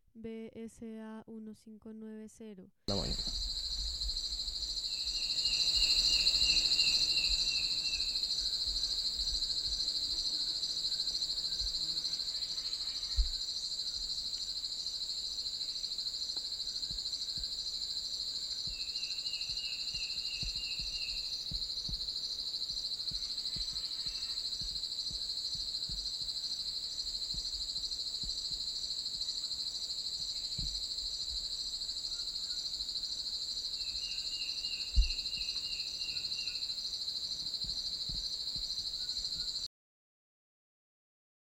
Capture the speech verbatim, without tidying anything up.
B S A uno cinco nueve cero. La mañana.